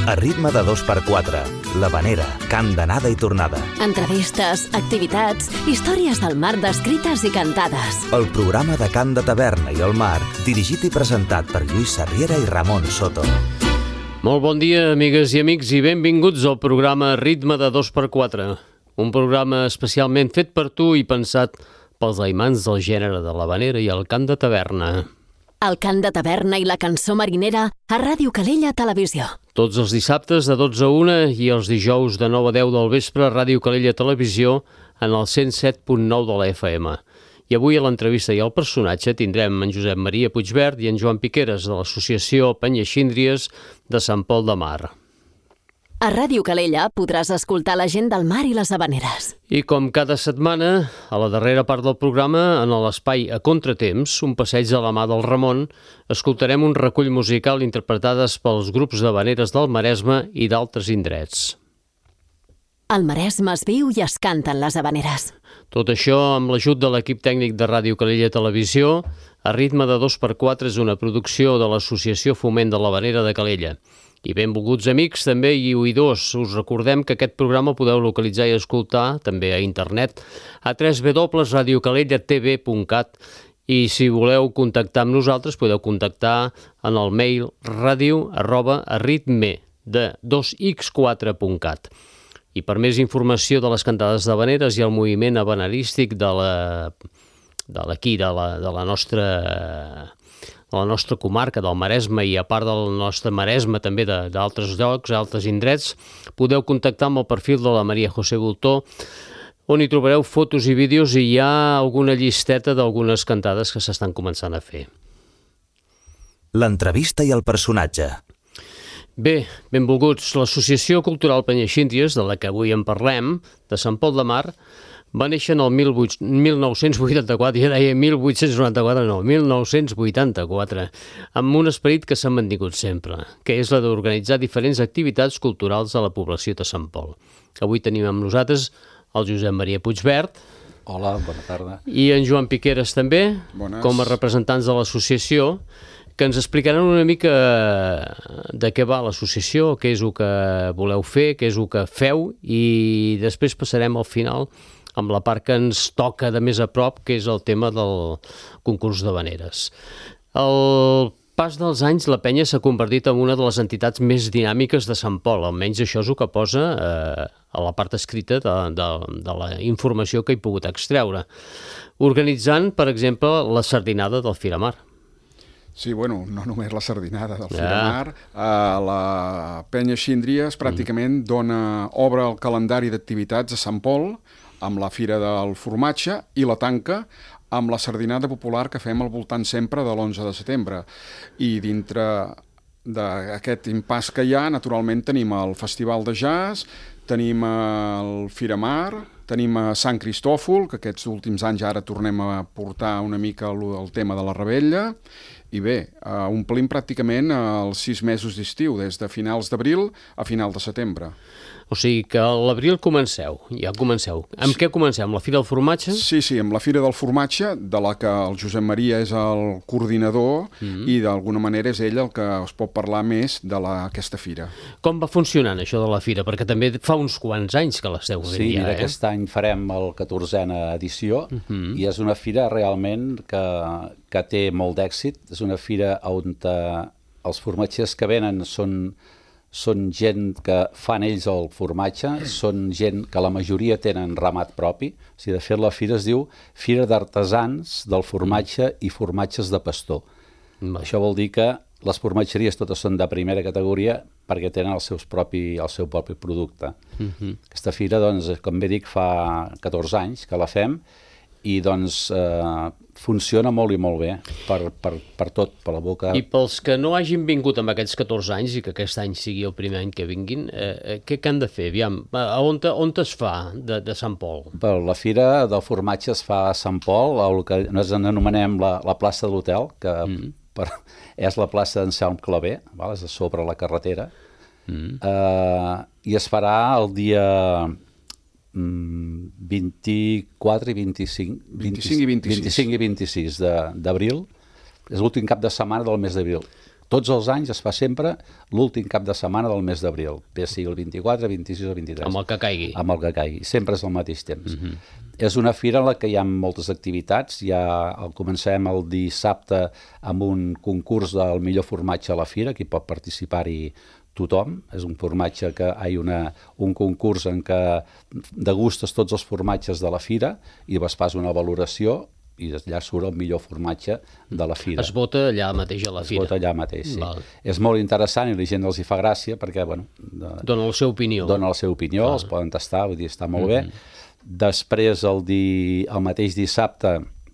A ritme de 2x4, l'Havanera, cant d'anada i tornada. Entrevistes, activitats, històries del mar descrites i cantades. El programa de cant de taverna i el mar, dirigit i presentat per Lluís Sarriera i Ramon Soto. Molt bon dia, amigues i amics, i benvinguts al programa Ritme de 2x4. Un programa especialment fet per tu i pensat pels aimants del gènere de l'Havanera i el cant de taverna. El cant de taverna i la cançó marinera a Ràdio Calella Televisió. Tots els dissabtes de 12 a 1 i els dijous de 9 a 10 del vespre a Ràdio Calella Televisió en el 107.9 de la FM. I avui a l'entrevista i al personatge tindrem en Josep Maria Puigvert i en Joan Piqueres de l'associació Penyeixíndries de Sant Pol de Mar. A Ràdio Calella podràs escoltar la gent del mar i les havaneres. I com cada setmana, a la darrera part del programa, en l'espai A Contratemps, un passeig a la mà del Ramon, escoltarem un recull musical interpretades pels grups d'havaneres del Maresme i d'altres indrets. Al Maresme es viu i es canten les havaneres. Tot això amb l'ajut de l'equip tècnic de Ràdio Calella Televisió. A ritme de 2x4 és una producció de l'Associació Foment de l'Havanera de Calella. I benvolguts amics també i oïdors, us recordem que aquest programa podeu localitzar i escoltar també a internet a www.radiocalellatv.cat i si voleu contactar amb nosaltres podeu contactar en el mail radio@aritme de 2x4.cat. I per més informació de les cantades d'havaneres i el moviment havanerístic de la nostra comarca, del Maresme, i a part del nostre Maresme també d'altres llocs, altres indrets, podeu contactar amb el perfil de la Maria José Bultó, on hi trobareu fotos i vídeos i hi ha alguna llisteta d'algunes cantades que s'estan començant a fer. L'entrevista i el personatge. Bé, benvolguts. L'Associació Cultural Penyeixíndries, de la que avui en parlem, de Sant Pol de Mar, va néixer en el 1984, ja deia 1894, no, 1984, amb un esperit que s'ha mantingut sempre, que és la d'organitzar diferents activitats culturals a la població de Sant Pol. Avui tenim amb nosaltres el Josep Maria Puigvert. Hola, bona tarda. I en Joan Piqueres també, Bones. Com a representants de l'associació, que ens explicaran una mica de què va l'associació, què és el que voleu fer, què és el que feu, i després passarem al final amb la part que ens toca de més a prop, que és el tema del concurs d'havaneres. Al pas dels anys, la penya s'ha convertit en una de les entitats més dinàmiques de Sant Pol, almenys això és el que posa a la part escrita de la informació que he pogut extreure. Organitzant, per exemple, la sardinada del Firamar. Sí, bueno, no només la sardinada del Firamar. La Penyeixíndries pràcticament obre el calendari d'activitats a Sant Pol amb la Fira del Formatge i la tanca amb la sardinada popular que fem al voltant sempre de l'11 de setembre. I dintre d'aquest impàs que hi ha, naturalment tenim el Festival de Jazz, tenim el Firamar, tenim a Sant Cristòfol, que aquests últims anys ara tornem a portar una mica el tema de la revetlla, i bé, omplim pràcticament els 6 mesos d'estiu, des de finals d'abril a final de setembre. O sigui que a l'abril ja comenceu. Amb què comenceu? Amb la Fira del Formatge? Sí, amb la Fira del Formatge, de la que el Josep Maria és el coordinador i d'alguna manera és ell el que us pot parlar més d'aquesta fira. Com va funcionant això de la Fira? Perquè també fa uns quants anys que l'esteu fent Sí, ja, aquest any farem el 14a edició i és una fira realment que té molt d'èxit. És una fira on els formatgers que venen són gent que fan ells el formatge, són gent que la majoria tenen ramat propi. O sigui, de fet, la fira es diu Fira d'Artesans del Formatge i Formatges de Pastor. Això vol dir que les formatgeries totes són de primera categoria perquè tenen el seu propi producte. Aquesta fira, doncs, com bé dic, fa 14 anys que la fem i doncs funciona molt i molt bé per tot, per la boca. I pels que no hagin vingut amb aquests 14 anys i que aquest any sigui el primer any que vinguin, què han de fer? Aviam, on es fa de Sant Pol? La Fira del Formatge es fa a Sant Pol, el que nosaltres anomenem la plaça de l'hotel, que és la plaça d'Anselm Clavé, és a sobre la carretera, i es farà el dia 24 i 25 i 26 d'abril. És l'últim cap de setmana del mes d'abril. Tots els anys es fa sempre l'últim cap de setmana del mes d'abril, bé sigui el 24, 26 o 23. Amb el que caigui. Amb el que caigui, sempre és al mateix temps. És una fira en la que hi ha moltes activitats, comencem el dissabte amb un concurs del millor formatge a la fira, qui pot participar-hi tothom, és un formatge que hi ha un concurs en què degustes tots els formatges de la fira i vas fas una valoració i allà surt el millor formatge de la fira. Es vota allà mateix a la fira. Es vota allà mateix, sí. Val. És molt interessant i la gent els hi fa gràcia perquè, bueno... Dona la seva opinió. Dona la seva opinió, els poden tastar, vull dir, està molt bé. Després, el mateix dissabte,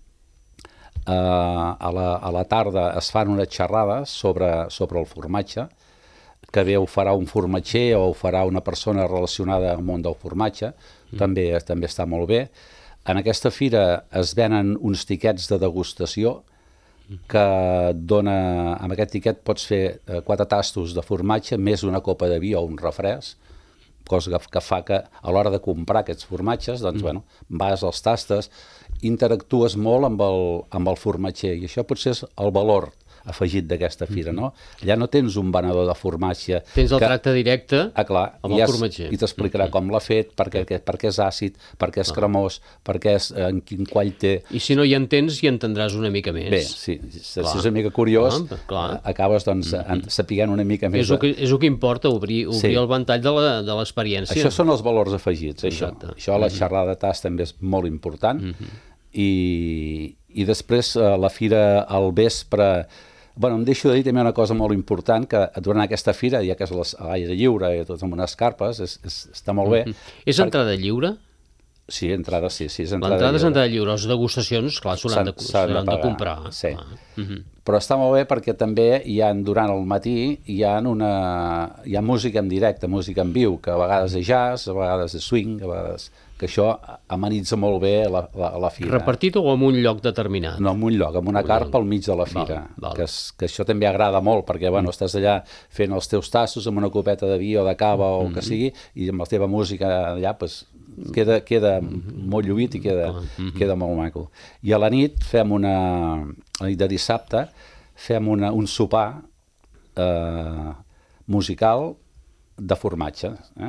a la tarda es fan unes xerrades sobre el formatge, que bé ho farà un formatger o ho farà una persona relacionada amb el món del formatge, també està molt bé. En aquesta fira es venen uns tiquets de degustació que amb aquest tiquet pots fer 4 tastos de formatge més una copa de vi o un refresc, cosa que fa que a l'hora de comprar aquests formatges, doncs, vas als tastes, interactues molt amb el formatger i això potser és el valor afegit d'aquesta fira, no? Allà no tens un venedor de formatge... Tens el tracte directe amb el formatger. I t'explicarà com l'ha fet, per què és àcid, per què és cremós, en quin quall té... I si no hi entens, hi entendràs una mica més. Bé, sí, si és una mica curiós, acabes sapiguant una mica més... És el que importa, obrir el ventall de l'experiència. Això són els valors afegits, això. Això a la xerrada de tas també és molt important. I després la fira al vespre... em deixo de dir també una cosa molt important, que durant aquesta fira, ja que és a l'aire lliure i tot amb unes carpes, està molt bé. És entrada lliure? Sí, entrada sí. L'entrada és entrada lliure, les degustacions, clar, s'han de comprar. Sí, però està molt bé perquè també durant el matí hi ha música en directe, música en viu, que a vegades és jazz, a vegades és swing, a vegades... que això amenitza molt bé la fira. Repartit o en un lloc determinat? No, en un lloc, en una carpa al mig de la fira, que això també agrada molt, perquè estàs allà fent els teus tassos amb una copeta de vi o de cava o el que sigui, i amb la teva música allà queda molt lluït i queda molt maco. I a la nit a la nit de dissabte, fem un sopar musical de formatge,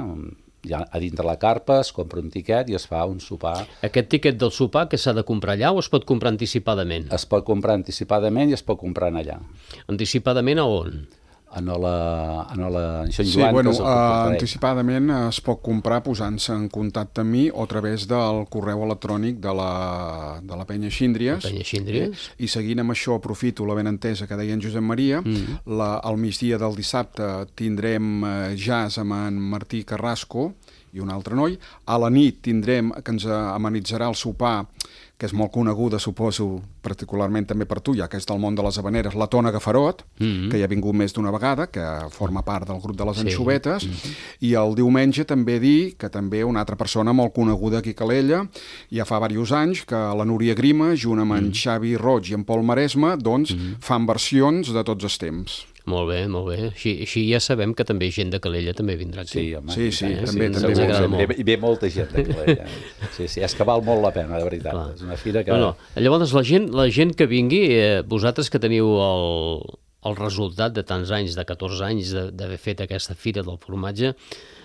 a dintre la carpa es compra un tiquet i es fa un sopar. Aquest tiquet del sopar que s'ha de comprar allà o es pot comprar anticipadament? Es pot comprar anticipadament i es pot comprar allà. Anticipadament a on? En Sant Sí, Joan. Anticipadament es pot comprar posant-se en contacte amb mi o a través del correu electrònic de la Penya Síndries. I seguint amb això aprofito la benentesa que deia en Josep Maria. Al migdia del dissabte tindrem jazz amb en Martí Carrasco i un altre noi. A la nit tindrem, que ens amenitzarà el sopar, que és molt coneguda, suposo, particularment també per tu, ja que és del món de les habaneres, la Tona Gafarot, que ja ha vingut més d'una vegada, que forma part del grup de les Anxovetes, i el diumenge també dir que també una altra persona molt coneguda aquí a Calella, ja fa diversos anys, que la Núria Grima, junt amb en Xavi Roig i en Pol Maresma, doncs fan versions de tots els temps. Molt bé, molt bé. Així ja sabem que també gent de Calella també vindrà aquí. Sí, home. Sí, també. Ve molta gent de Calella. Sí, és que val molt la pena, de veritat. Clar. És una fira que... Llavors, la gent que vingui, vosaltres que teniu el resultat de tants anys, de 14 anys d'haver fet aquesta fira del formatge,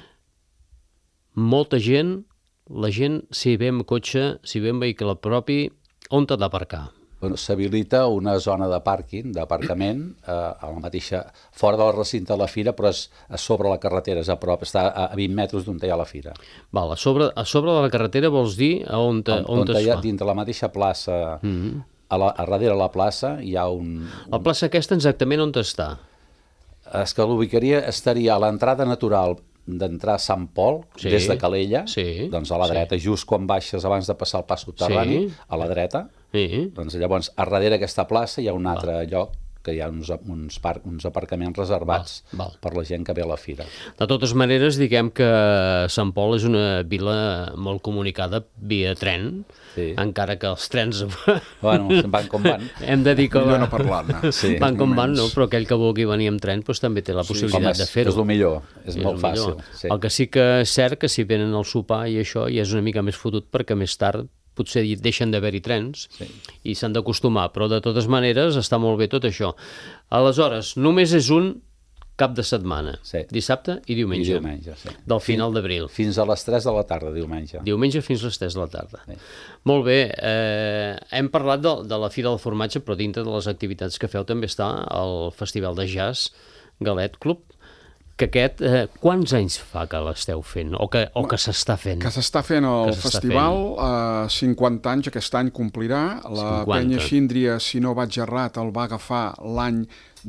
molta gent, la gent, si ve amb cotxe, si ve amb vehicle propi, on t'ha d'aparcar? S'habilita una zona de pàrquing, d'aparcament, a la mateixa, fora del recinte de la fira, però és a sobre la carretera, és a prop, està a 20 metres d'on hi ha la fira. Val, a sobre de la carretera vols dir on es fa? Dintre la mateixa plaça, a darrere la plaça hi ha un... La plaça aquesta exactament on està? És que l'ubicaria estaria a l'entrada natural d'entrar a Sant Pol, des de Calella, doncs a la dreta, just quan baixes abans de passar el pas subterrani, a la dreta, doncs llavors a darrere d'aquesta plaça hi ha un altre lloc que hi ha uns aparcaments reservats per la gent que ve a la fira. De totes maneres, diguem que Sant Pol és una vila molt comunicada via tren, encara que els trens... Bueno, van com van. Hem de dir que... Millor no parlar-ne. Van com van, no? Però aquell que vulgui venir amb tren també té la possibilitat de fer-ho. És el millor, és molt fàcil. El que sí que és cert que si venen al sopar i això ja és una mica més fotut perquè més tard potser deixen d'haver-hi trens i s'han d'acostumar, però de totes maneres està molt bé tot això. Aleshores, només és un cap de setmana, dissabte i diumenge, del final d'abril. Fins a les 3 de la tarda, diumenge. Diumenge fins a les 3 de la tarda. Molt bé, hem parlat de la Fira del Formatge, però dintre de les activitats que feu també està el Festival de Jazz Galet Club, que aquest, quants anys fa que l'esteu fent, o que s'està fent? Que s'està fent el festival, 50 anys, aquest any complirà. La Penya Síndria, si no vaig errat, el va agafar l'any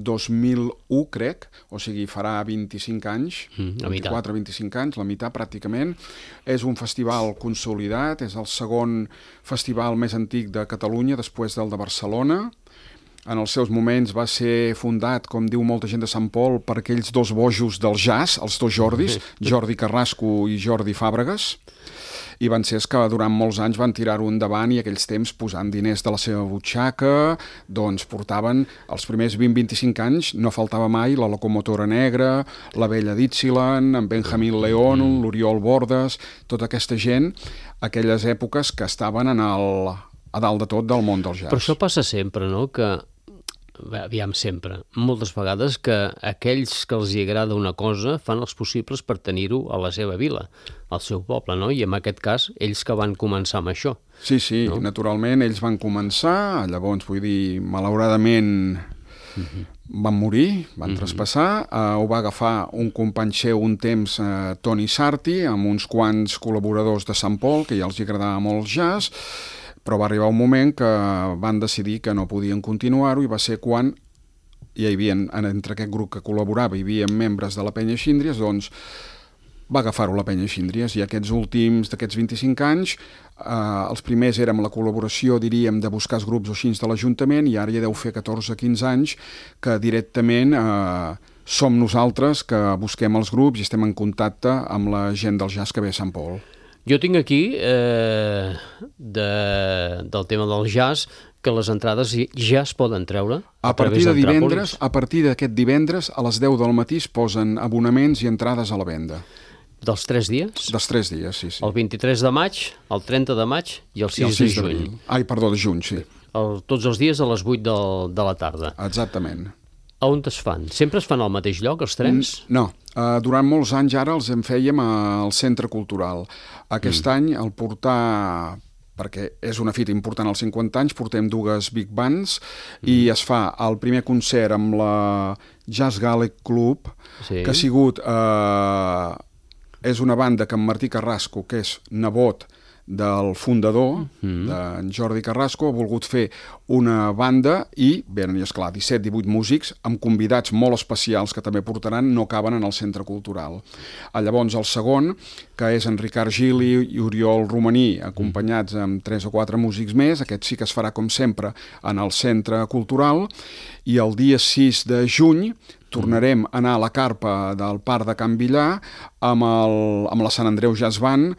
2001, crec, o sigui, farà 25 anys, 24-25 anys, la meitat pràcticament. És un festival consolidat, és el segon festival més antic de Catalunya, després del de Barcelona. En els seus moments va ser fundat, com diu molta gent de Sant Pol, per aquells dos bojos del jazz, els dos Jordis, Jordi Carrasco i Jordi Fàbregas, i van ser els que durant molts anys van tirar-ho endavant i aquells temps, posant diners de la seva butxaca, doncs portaven els primers 20-25 anys, no faltava mai la Locomotora Negra, la Vella Dixieland, en Benjamín León, l'Oriol Bordes, tota aquesta gent, aquelles èpoques que estaven a dalt de tot del món del jazz. Però això passa sempre, no?, que aviam, sempre, moltes vegades que aquells que els agrada una cosa fan els possibles per tenir-ho a la seva vila, al seu poble, no? I en aquest cas, ells que van començar amb això. Sí, no? Naturalment, ells van començar, llavors, vull dir, malauradament van morir, van traspassar, ho va agafar un company seu un temps, Toni Sarti, amb uns quants col·laboradors de Sant Pol, que ja els agradava molt el jazz, però va arribar un moment que van decidir que no podien continuar-ho i va ser quan hi havia, entre aquest grup que col·laborava, hi havia membres de la Penya Síndries, doncs va agafar-ho la Penya Síndries i aquests últims, d'aquests 25 anys, els primers érem la col·laboració, diríem, de buscar els grups o així de l'Ajuntament i ara ja deu fer 14-15 anys que directament som nosaltres que busquem els grups i estem en contacte amb la gent del jazz que ve a Sant Pol. Jo tinc aquí, del tema del jazz, que les entrades ja es poden treure a partir de divendres, a partir d'aquest divendres, a les 10 del matí es posen abonaments i entrades a la venda. Dels 3 dies? Dels 3 dies, sí. El 23 de maig, el 30 de maig i el 6 de juny. De juny, sí. Tots els dies a les 8 de la tarda. Exactament. A on es fan? Sempre es fan al mateix lloc, els trens? No. Durant molts anys ara els en fèiem al Centre Cultural. Aquest any el portar, perquè és una fita important als 50 anys, portem 2 big bands i es fa el primer concert amb la Jazz Galet Club, que ha sigut... és una banda que en Martí Carrasco, que és nebot del fundador, d'en Jordi Carrasco, ha volgut fer una banda i, bé, esclar, 17-18 músics amb convidats molt especials que també portaran, no caben en el Centre Cultural. Llavors el segon, que és en Ricard Gili i Oriol Romaní, acompanyats amb 3 o 4 músics més, aquest sí que es farà com sempre en el Centre Cultural, i el dia 6 de juny tornarem a anar a la carpa del Parc de Can Villar amb la Sant Andreu Jazz Band,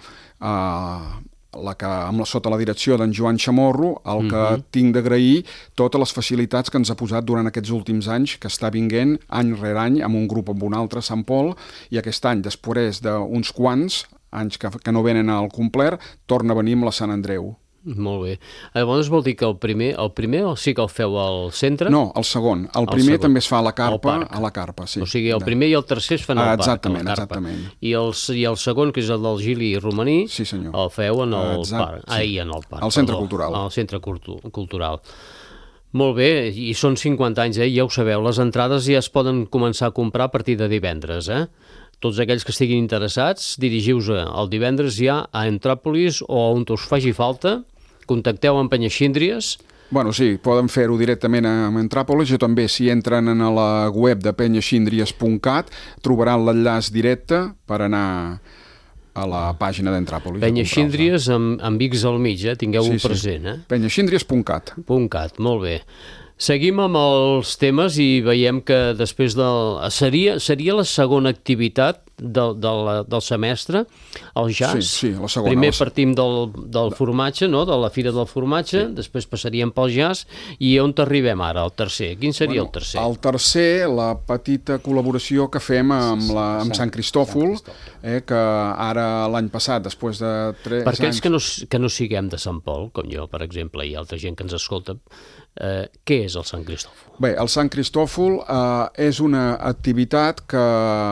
sota la direcció d'en Joan Chamorro, el que tinc d'agrair totes les facilitats que ens ha posat durant aquests últims anys, que està vinguent any rere any amb un grup amb un altre, Sant Pol, i aquest any, després d'uns quants anys que no venen al complet, torna a venir amb la Sant Andreu. Molt bé. Llavors vol dir que el primer sí que el feu al centre? No, el segon. El primer també es fa a la carpa, sí. O sigui, el primer i el tercer es fan al parc, exactament, a la carpa. Exactament. I el segon, que és el del Gili i Romaní, sí, senyor, el feu en el parc. Sí. En el parc. Al Centre Cultural. Al Centre Cultural. Molt bé, i són 50 anys, ja ho sabeu, les entrades ja es poden començar a comprar a partir de divendres, Tots aquells que estiguin interessats, dirigiu-vos el divendres ja a Entràpolis o on us faci falta, contacteu amb Penya Síndries. Bueno, sí, poden fer-ho directament a Entràpolis, o també si entren a la web de penyasíndries.cat trobaran l'enllaç directe per anar a la pàgina d'Entràpolis. Penya Síndries amb X al mig, tingueu-ho present. Penyasíndries.cat. Molt bé. Seguim amb els temes i veiem que després seria la segona activitat del semestre, el jazz. Sí, la segona. Primer partim del formatge, no? De la Fira del Formatge, després passaríem pel jazz, i on t'arribem ara, el tercer? Quin seria el tercer? El tercer, la petita col·laboració que fem amb Sant Cristòfol, que ara l'any passat, després de 3 anys... Per aquells que no siguem de Sant Pol, com jo, per exemple, i altra gent que ens escolta, què és el Sant Cristòfol? Bé, el Sant Cristòfol és una activitat que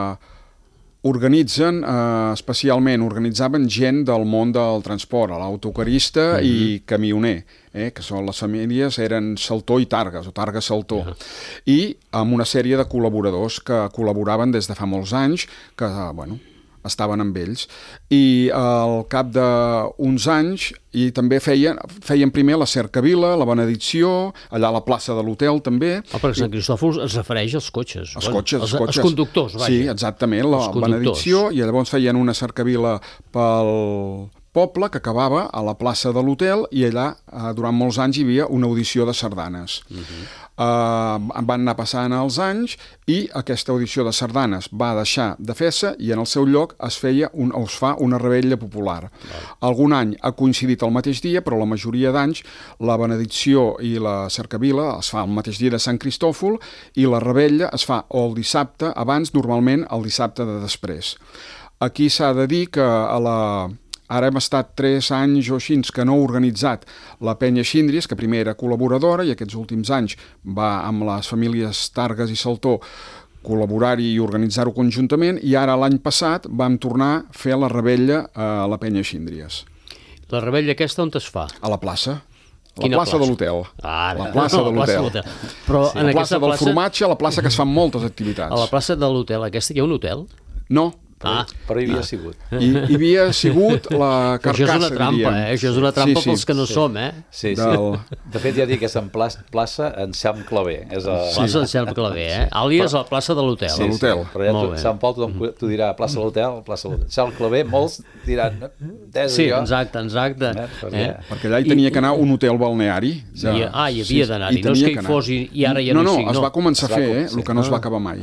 organitzaven gent del món del transport, l'autocarista i camioner, que són les famílies, eren Saltó i Targas, o Targa-Saltó, i amb una sèrie de col·laboradors que col·laboraven des de fa molts anys, que, estaven amb ells, i al cap d'uns anys i també feien primer la cercavila, la benedicció, allà a la plaça de l'hotel també. Perquè Sant Cristòfol es refereix als cotxes. Els cotxes. Els conductors, vaja. Sí, exactament, la benedicció, i llavors feien una cercavila pel poble que acabava a la plaça de l'hotel, i allà durant molts anys hi havia una audició de sardanes. Van anar passant els anys i aquesta audició de sardanes va deixar de fer-se i en el seu lloc es fa una revetlla popular. Algun any ha coincidit el mateix dia, però la majoria d'anys la benedicció i la cercavila es fa el mateix dia de Sant Cristòfol i la revetlla es fa o el dissabte abans, normalment el dissabte de després. Aquí s'ha de dir que ara hem estat 3 anys o així que no ha organitzat la Penya Xíndries, que primer era col·laboradora i aquests últims anys va amb les famílies Targas i Saltó col·laborar-hi i organitzar-ho conjuntament, i ara l'any passat vam tornar a fer la revetlla a la Penya Xíndries. La revetlla aquesta on es fa? A la plaça. Quina plaça de l'hotel. La plaça de l'hotel. Però sí, la plaça del formatge, a la plaça que es fan moltes activitats. A la plaça de l'hotel aquesta hi ha un hotel? No. Però hi havia sigut. Hi havia sigut la carcassa, diríem. Això és una trampa, Això és una trampa pels que no som, Sí. De fet, ja dic que és en plaça Anselm Clavé. Plaça Anselm Clavé, àlies a la plaça de l'hotel. Sí, l'hotel. Però ja Sant Pol t'ho dirà plaça de l'hotel, Anselm Clavé, molts diran... Sí, exacte. Perquè allà hi tenia que anar un hotel balneari. Hi havia d'anar-hi, no és que hi fos i ara ja no hi sigui. No, es va començar a fer, el que no es va acabar mai.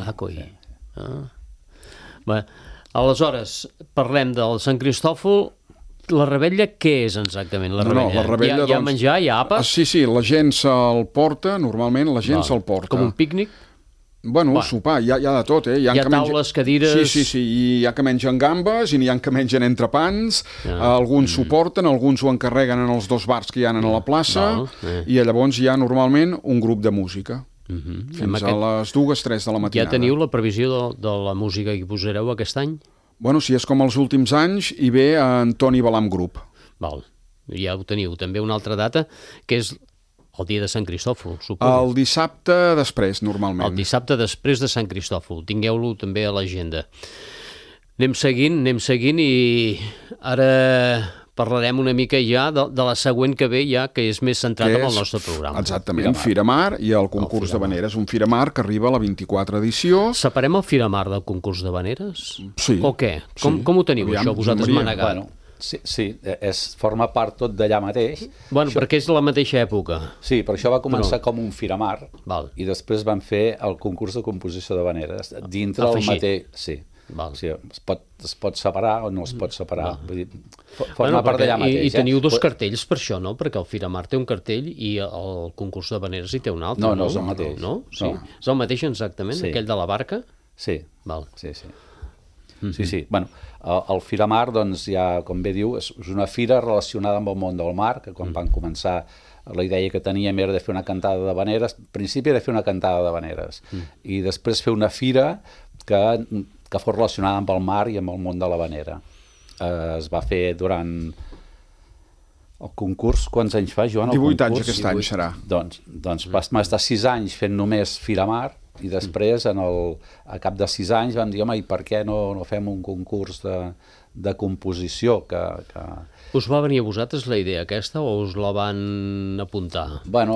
Bé, aleshores, parlem del Sant Cristòfol. La revetlla, què és exactament la revetlla? Hi ha menjar, hi ha àpats? Sí, la gent se'l porta, normalment la gent se'l porta. Com un pícnic? Bueno, sopar, hi ha de tot, Hi ha taules, cadires... Sí, hi ha que mengen gambes i n'hi ha que mengen entrepans, alguns s'ho porten, alguns ho encarreguen en els 2 bars que hi ha a la plaça, i llavors hi ha normalment un grup de música. Fins a les 2-3 de la matinada. Ja teniu la previsió de la música que posareu aquest any? Bueno, si és com els últims anys, hi ve en Toni Balam Group. Val, ja ho teniu. També una altra data, que és el dia de Sant Cristòfol, suposo. El dissabte després, normalment. El dissabte després de Sant Cristòfol. Tingueu-lo també a l'agenda. Anem seguint i ara parlarem una mica ja de la següent que ve ja, que és més centrat en el nostre programa. Exactament, Firamar i el concurs d'Havaneres. Un Firamar que arriba a la 24 edició. Separem el Firamar del concurs d'Havaneres? Sí. O què? Com ho teniu, això, vosaltres manegat? Sí, forma part tot d'allà mateix. Bueno, perquè és la mateixa època. Sí, però això va començar com un Firamar i després van fer el concurs de composició d'Havaneres dintre el mateix... Sí. O sigui, es pot separar o no es pot separar. Vull dir, forma part d'allà mateix. I teniu 2 cartells per això, no? Perquè el Firamar té un cartell i el concurs d'Havaneres hi té un altre. No és el mateix. No? Sí. És el mateix exactament? Aquell de la barca? Sí. Sí. Bueno, el Firamar, doncs, ja, com bé diu, és una fira relacionada amb el món del mar, que quan van començar la idea que teníem era de fer una cantada d'havaneres. Al principi era fer una cantada d'havaneres i després fer una fira que fos relacionada amb el mar i amb el món de l'havanera. Es va fer durant el concurs, quants anys fa, Joan? 18 anys aquest any serà. Doncs vam estar 6 anys fent només Firamar i després, a cap de 6 anys, vam dir, home, i per què no fem un concurs de composició? Us va venir a vosaltres la idea aquesta o us la van apuntar? Bueno,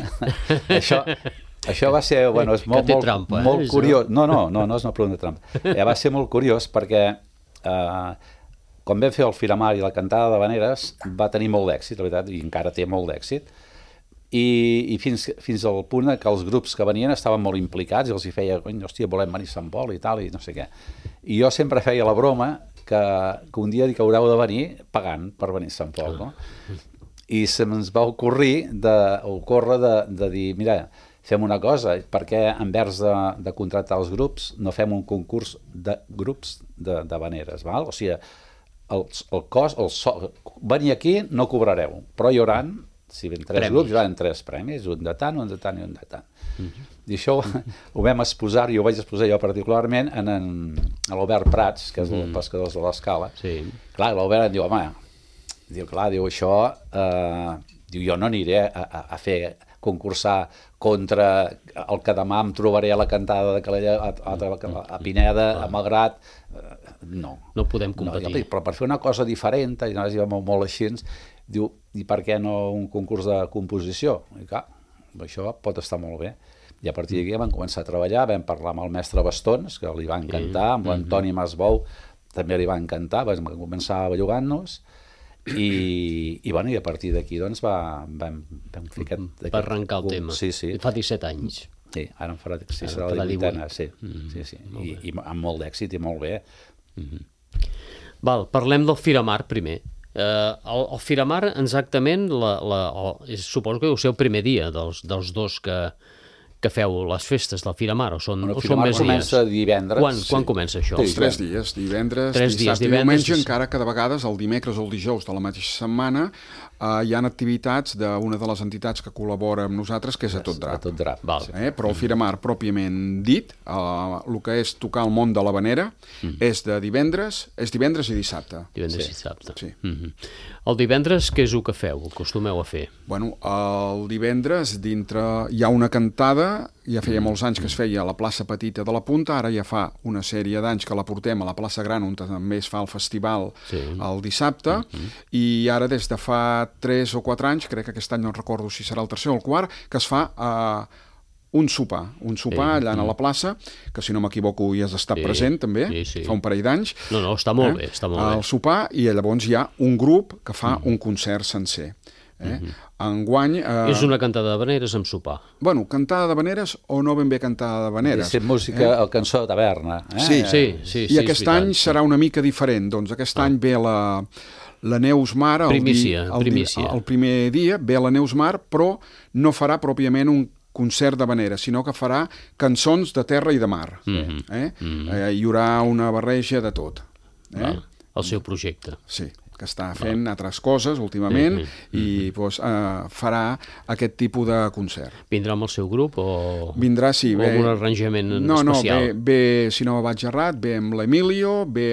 això va ser, és molt curiós. No és una pregunta de trampa. Va ser molt curiós perquè quan vam fer el Firamar i la cantada d'havaneres va tenir molt d'èxit, la veritat, i encara té molt d'èxit, i fins al punt que els grups que venien estaven molt implicats i els hi feia, hòstia, volem venir a Sant Pol i tal, i no sé què. I jo sempre feia la broma que un dia dic que haureu de venir pagant per venir a Sant Pol, no? I se'ns va ocórrer de dir, mira, fem una cosa, perquè envers de contractar els grups no fem un concurs de grups de habaneres, val? O sigui, el cost, venir aquí no cobrareu, però hi haurà, si ven 3 grups, hi haurà 3 premis, un de tant, un de tant i un de tant. I això ho vam exposar, i ho vaig exposar jo particularment a l'Albert Prats, que és el pescador de l'Escala. Clar, l'Albert em diu, home, diu, això, jo no aniré a fer concursar contra el que demà em trobaré a la cantada de Calella, a Pineda, a Malgrat. No. No podem competir. Però per fer una cosa diferent, i no és molt així, diu, i per què no un concurs de composició? I clar, això pot estar molt bé. I a partir d'aquí vam començar a treballar, vam parlar amb el mestre Bastons, que li va encantar, amb l'Antoni Masbou també li va encantar, vam començar a bellugant-nos, i a partir d'aquí doncs vam fer aquest... Va arrencar el tema. Sí. Fa 17 anys. Sí, ara em farà, serà la 18a, sí. I amb molt d'èxit i molt bé. Val, parlem del Firamar primer. El Firamar, exactament, suposo que deu ser el primer dia dels dos que feu les festes del Firamar, o són més dies? El Firamar comença divendres. Quan comença això? Els 3 dies, divendres, dissabte i diumenge, encara que de vegades el dimecres o el dijous de la mateixa setmana hi ha activitats d'una de les entitats que col·labora amb nosaltres, que és A Tot Drap. A Tot Drap. Però el Firamar, pròpiament dit, el que és tocar el món de l'habanera, és divendres i dissabte. Divendres i dissabte. Sí. El divendres, què és el que feu? Ho acostumeu a fer? Bueno, el divendres dintre hi ha una cantada, ja feia molts anys que es feia a la plaça Petita de la Punta, ara ja fa una sèrie d'anys que la portem a la plaça Gran, on també es fa el festival el dissabte, i ara des de fa 3 o 4 anys, crec que aquest any no recordo si serà el tercer o el quart, que es fa un sopar allà a la plaça, que si no m'equivoco hi has estat present també, fa un parell d'anys. No, està molt bé, està molt bé. El sopar, i llavors hi ha un grup que fa un concert sencer. Enguany... És una cantada d'habaneres amb sopar. Bueno, cantada d'habaneres o no ben bé cantada d'habaneres. És música, el cançó de taverna. Sí. I aquest any serà una mica diferent. Doncs aquest any ve la Neus Mar, el primer dia, ve la Neus Mar, però no farà pròpiament un concert d'habaneres, sinó que farà cançons de terra i de mar. Hi haurà una barreja de tot. El seu projecte. Sí, que està fent altres coses últimament i farà aquest tipus de concert. Vindrà amb el seu grup o... Vindrà, sí. O amb un arranjament especial? No, ve, si no vaig errat, ve amb l'Emilio, ve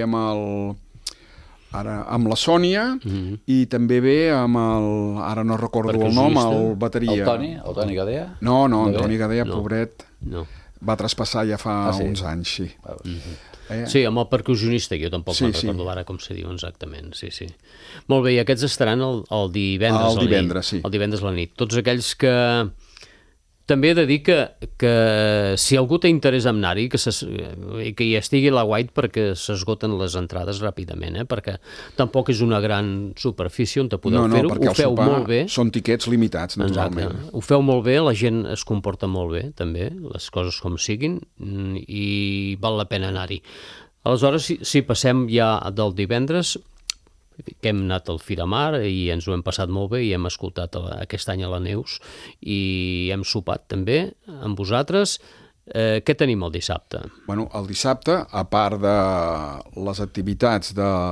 amb la Sònia i també ve amb ara no recordo el nom, el bateria. El Toni Gadea? No, el Toni Gadea, pobret, va traspassar ja fa uns anys, sí. Sí, amb el percussionista, que jo tampoc me'n recordo ara com se diu exactament, sí. Molt bé, i aquests estaran el divendres a la nit. El divendres a la nit. Tots aquells que... També he de dir que si algú té interès en anar-hi, que hi estigui a la White, perquè s'esgoten les entrades ràpidament, perquè tampoc és una gran superfície on te podeu fer-ho. Perquè ho feu molt bé. Són tiquets limitats, naturalment. Exacte. Ho feu molt bé, la gent es comporta molt bé, també, les coses com siguin, i val la pena anar-hi. Aleshores, si passem ja del divendres, que hem anat al Firamar i ens ho hem passat molt bé i hem escoltat aquest any a la Neus i hem sopat també amb vosaltres. Què tenim el dissabte? Bueno, el dissabte, a part de les activitats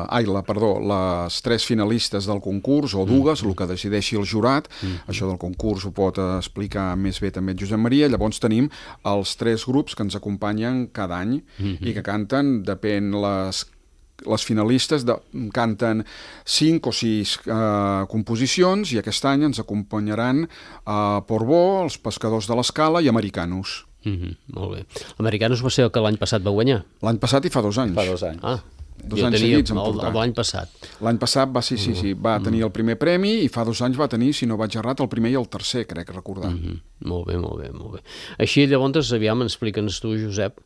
les 3 finalistes del concurs, o dues, el que decideixi el jurat, això del concurs ho pot explicar més bé també Josep Maria, llavors tenim els 3 grups que ens acompanyen cada any i que canten, depèn les finalistes canten 5 o 6 composicions i aquest any ens acompanyaran Portbó, els Pescadors de l'Escala i Americanos. Molt bé. Americanos va ser el que l'any passat va guanyar? L'any passat i fa 2 anys. Fa 2 anys. 2 anys seguits en portar. L'any passat. L'any passat va tenir el primer premi i fa 2 anys va tenir, si no vaig errat, el primer i el tercer, crec recordar. Molt bé. Així, llavors, aviam, explica'ns tu, Josep,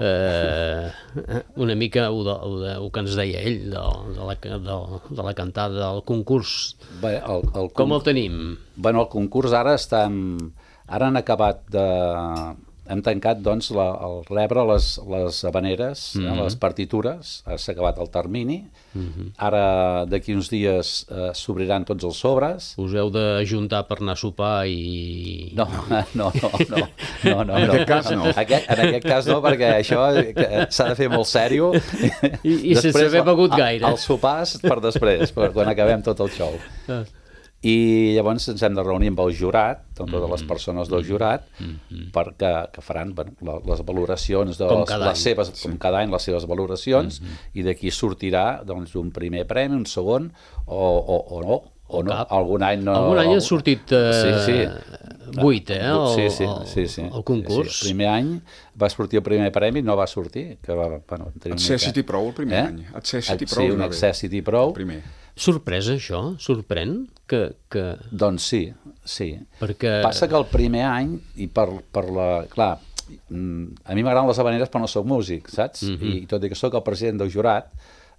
una mica el que ens deia ell de la cantada del concurs. Com el tenim? El concurs ara han acabat hem tancat doncs, el rebre les habaneres, les partitures, s'ha acabat el termini, ara d'aquí uns dies s'obriran tots els sobres. Us heu d'ajuntar per anar a sopar i... No. En aquest cas no. En aquest cas no, perquè això s'ha de fer molt sèrio. I sense haver begut gaire. Els sopars per després, quan acabem tot el show. I llavors ens hem de reunir amb el jurat, amb totes les persones del jurat, perquè faran les valoracions, com cada any, les seves valoracions, i d'aquí sortirà doncs, un primer premi, un segon, o no. Algun any no... Algun any ha sortit 8, el concurs. El primer any va sortir el primer premi, no va sortir. Accessity Pro el primer any. Accessity Pro. Sí, un Accessity Pro. Sorpresa, això? Sorprèn? Doncs sí. Perquè... Passa que el primer any, i per la... Clar, a mi m'agraden les habaneres però no soc músic, saps? I tot i que soc el president del jurat,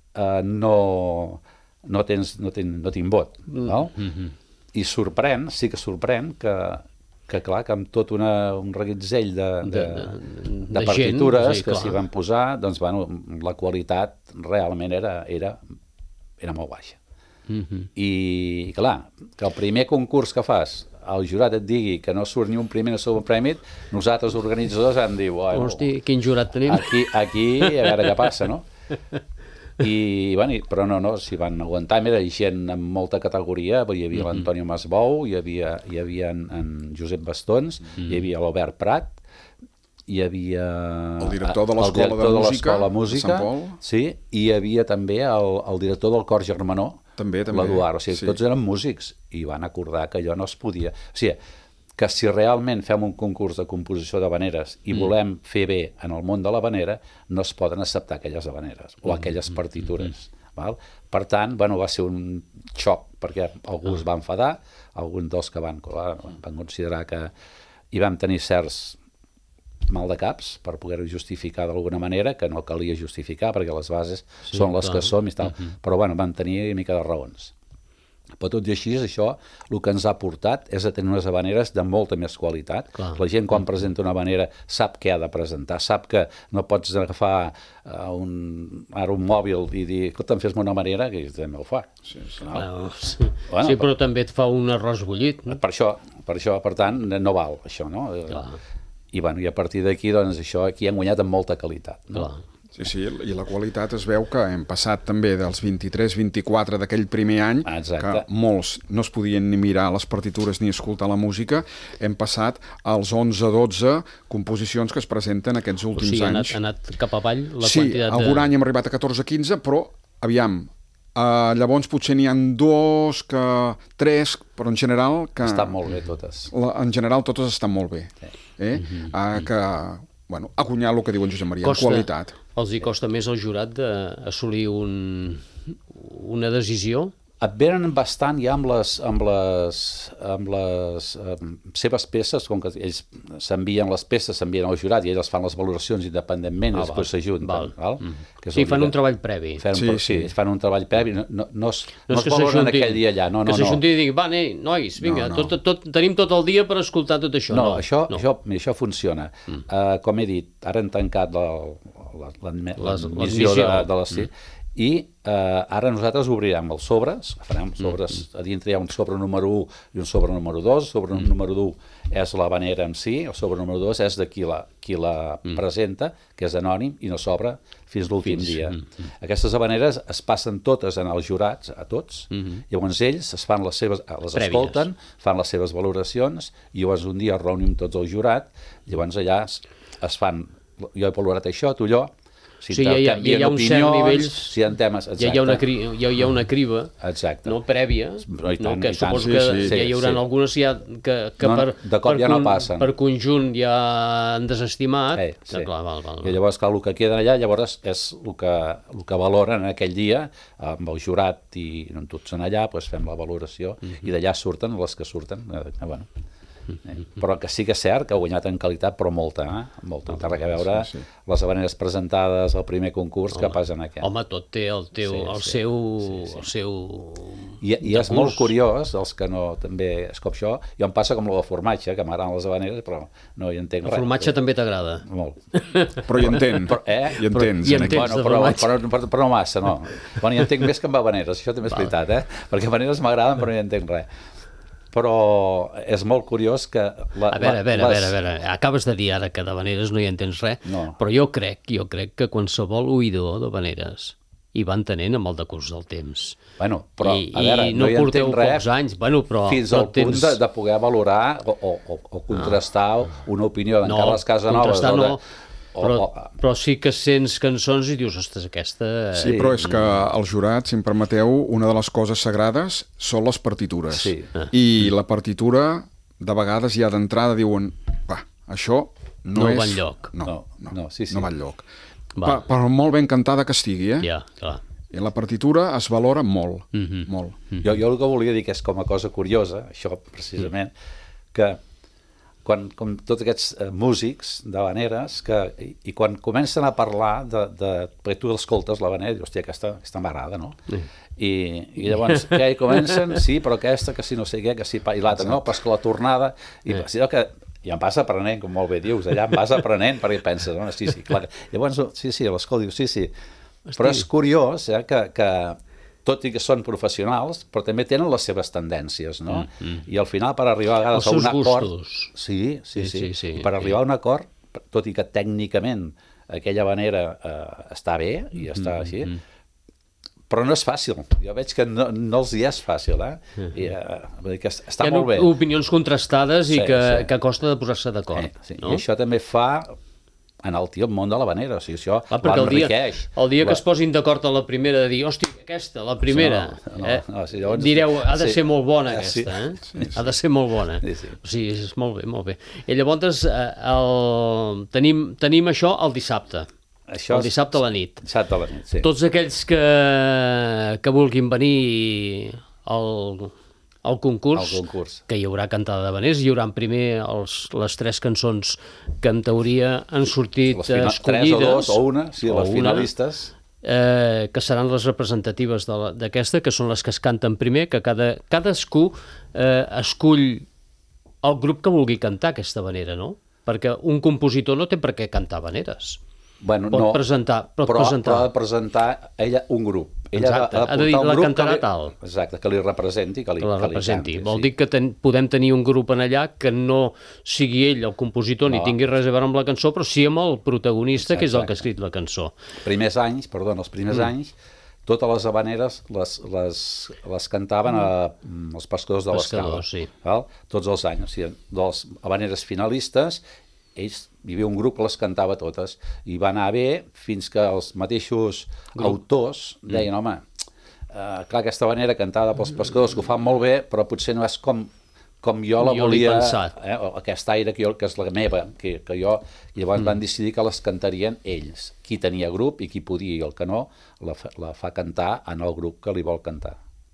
no tinc vot, no? I sí que sorprèn que clar, que amb tot un reguitzell de partitures que s'hi van posar, doncs, bueno, la qualitat realment era molt baixa. I clar, que el primer concurs que fas el jurat et digui que no surt ni un primer ni un segon premi, nosaltres organitzadors hem dit, hosti, quin jurat tenim? Aquí a veure què passa, no? Però no, s'hi van aguantar. Era gent amb molta categoria, hi havia l'Antonio Masbou, hi havia en Josep Bastons, hi havia l'Albert Prat, hi havia el director de l'Escola de Música de Sant Pol, sí, i hi havia també el director del Cor Germanó, l'Eduard, o sigui, tots eren músics, i van acordar que allò no es podia... O sigui, que si realment fem un concurs de composició d'habaneres i volem fer bé en el món de l'habanera, no es poden acceptar aquelles habaneres o aquelles partitures. Val? Per tant, va ser un xoc, perquè algú es va enfadar, alguns dels que van considerar que hi vam tenir certs mal de caps per poder-ho justificar d'alguna manera, que no calia justificar perquè les bases són les que som i tal, però vam tenir una mica de raons. Però tot i així, això el que ens ha portat és a tenir unes habaneres de molta més qualitat. La gent quan presenta una habanera sap què ha de presentar, sap que no pots agafar un mòbil i dir, escolta'm, fes-me una habanera, que també ho fa. Sí, però també et fa un arròs bullit. Per això, per tant, no val això, no? I a partir d'aquí, doncs, això aquí hem guanyat amb molta qualitat. Sí, i la qualitat es veu que hem passat també dels 23-24 d'aquell primer any, que molts no es podien ni mirar les partitures ni escoltar la música, hem passat als 11-12 composicions que es presenten aquests últims anys. Ha anat cap avall la quantitat de... Sí, algun any hem arribat a 14-15, però, aviam, llavors potser n'hi ha 2, 3, però en general... Estan molt bé totes. En general totes estan molt bé. Que... ha guanyat el que diu en Josep Maria, qualitat. Els hi costa més al jurat d'assolir una decisió? Et venen bastant ja amb les seves peces, com que ells s'envien les peces, s'envien al jurat i ells fan les valoracions independentment i després s'ajunten. Sí, fan un treball previ. Sí, fan un treball previ, no es valoren aquell dia allà. Que s'ajuntin i diguin, va, nois, vinga, tenim tot el dia per escoltar tot això. No, això funciona. Com he dit, ara hem tancat l'admissió de les... I ara nosaltres obrirem els sobres, farem sobres, a dintre hi ha un sobre número 1 i un sobre número 2, el sobre número 1 és l'habanera en si, el sobre número 2 és de qui la presenta, que és anònim i no s'obre fins l'últim dia. Aquestes habaneres es passen totes en els jurats, a tots, llavors ells les escolten, fan les seves valoracions, i llavors un dia es reunim tots el jurat, llavors allà es fan, jo he valorat això, tu allò, hi ha un cert nivell, si hi ha temes, hi ha una criba prèvia, que suposo que ja hi haurà algunes que per conjunt ja han desestimat. I llavors el que queda allà llavors és el que valoren en aquell dia amb el jurat i tots en allà fem la valoració i d'allà surten les que surten. Però que sí que és cert que ha guanyat en qualitat, però molta, molta. Té a veure les habaneres presentades al primer concurs que pas en aquest. Home, tot té el seu I és molt curiós, els que no també és com això, i em passa com el formatge, que m'agraden les habaneres, però no hi entenc res. El formatge també t'agrada? Molt. Però hi entén. Hi entens. Hi entens de formatge. Però no massa, no. Bueno, hi entenc més que amb habaneres, això també és veritat, perquè habaneres m'agraden, però no hi entenc res. Però és molt curiós que... A veure, acabes de dir ara que d'habaneres no hi entens res, però jo crec que qualsevol oïdor d'habaneres hi va entenent amb el decurs del temps. Bueno, però, a veure, no hi entenc res fins al punt de poder valorar o contrastar una opinió d'en Carles Casanovas. Però sí que sents cançons i dius, ostres, aquesta... Sí, però és que el jurat, si em permeteu, una de les coses sagrades són les partitures. Sí. I la partitura, de vegades ja d'entrada diuen, va, això no va enlloc. No va enlloc. Per molt ben cantada que estigui, Ja, clar. I la partitura es valora molt, molt. Jo el que volia dir que és com a cosa curiosa, això precisament, que com tots aquests músics d'habaneres, i quan comencen a parlar perquè tu l'escoltes l'habanera i dius, hòstia, aquesta m'agrada, no? I llavors, què, hi comencen? Sí, però aquesta, que si no sé què, que si... I l'altra, no, però és que la tornada... I em vas aprenent, com molt bé dius, allà em vas aprenent perquè penses, sí, clar. Llavors, sí, l'escolto, dius, sí. Però és curiós que tot i que són professionals, però també tenen les seves tendències, no? I al final, per arribar a vegades a un acord... Sí. I per arribar a un acord, tot i que tècnicament aquella manera està bé i està així, però no és fàcil. Jo veig que no els hi és fàcil, I, que està molt bé. Hi ha opinions contrastades i que costa de posar-se d'acord. I això també fa enaltir el món de l'habanera, o sigui, això l'enriqueix. El dia que es posin d'acord a la primera de dir, hòstia, aquesta, la primera, direu, ha de ser molt bona aquesta, ha de ser molt bona. O sigui, és molt bé, molt bé. I llavors tenim això el dissabte. El dissabte a la nit. Dissabte a la nit, sí. Tots aquells que vulguin venir al concurs, que hi haurà cantada d'habaneres, hi haurà primer les 3 cançons que en teoria han sortit escollides. 3 o 2 o una, les finalistes. Que seran les representatives d'aquesta, que són les que es canten primer, que cadascú escull el grup que vulgui cantar aquesta habanera, no? Perquè un compositor no té per què cantar habaneres. Pot presentar, però ha de presentar ella un grup. Exacte, ha de dir, la cantarà tal. Exacte, que li representi, que li representi. Vol dir que podem tenir un grup en allà que no sigui ell el compositor ni tingui res a veure amb la cançó, però sí amb el protagonista, que és el que ha escrit la cançó. Els primers anys, totes les habaneres les cantaven els pescadors de l'Escala. Tots els anys. O sigui, de les habaneres finalistes, ells, hi havia un grup que les cantava totes, i va anar bé fins que els mateixos autors deien, home, clar, aquesta habanera cantada pels pescadors, que ho fan molt bé, però potser no és com jo la volia, aquest aire que és la meva, que jo, i llavors van decidir que les cantarien ells, qui tenia grup i qui podia, i el que no, la fa cantar en el grup que li vol cantar.